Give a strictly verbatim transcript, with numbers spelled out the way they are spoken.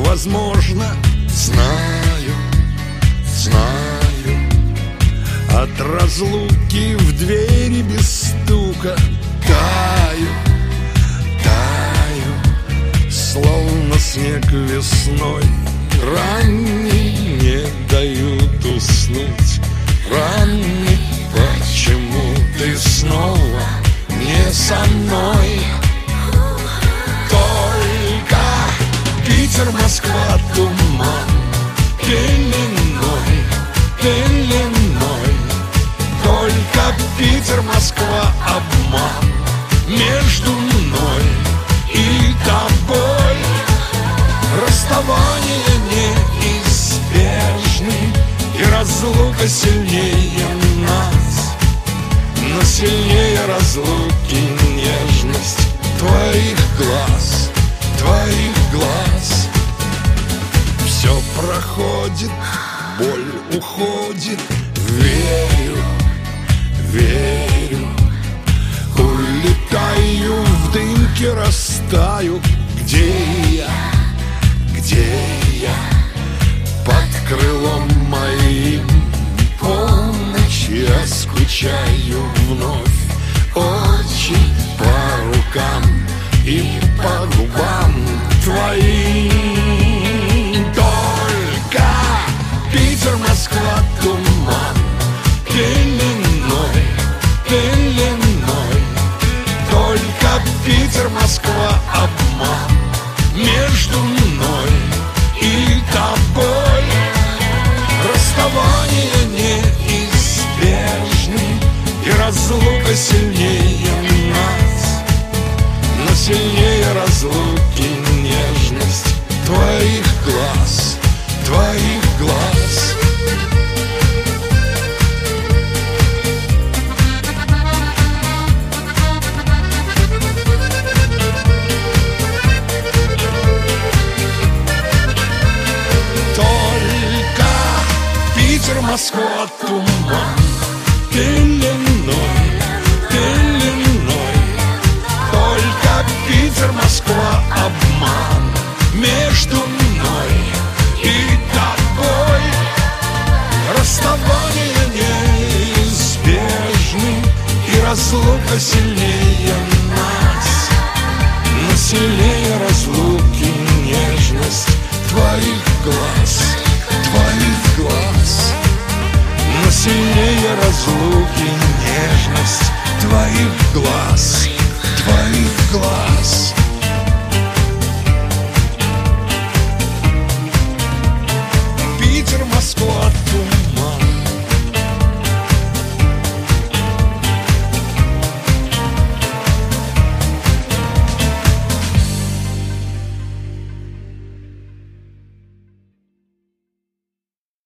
невозможно. Знаю, знаю, от разлуки в двери без стука таю, таю, словно снег весной. Ранний не дают уснуть. Ранний, почему ты снова не со мной? Только Питер, Москва, туман, пеленой, пеленой. Только Питер, Москва, обман между мной и тобой. Расставание неизбежны, и разлука сильнее нас. Но сильнее разлуки нежность твоих глаз, твоих глаз. Все проходит, боль уходит. Верю, верю, улетаю в дымке, растаю. Где я, где я? Под крылом моим полночь я скучаю вновь. Очень по рукам и по губам твоим. Только Питер, Москва, туман, пеленой, пеленой. Только Питер, Москва, обман между мной и тобой. Расставание неизбежны, и разлука сильнее нас. Но сильнее разлуки нежность твоих глаз, твоих глаз. Москва, туман, пеленой, пеленой. Только Питер, Москва, обман между мной и тобой. Расставание неизбежны, и разлука сильнее нас. Но сильнее разлуки нежность твоих глаз, твоих глаз. Но сильнее разлуки нежность твоих глаз, твоих глаз.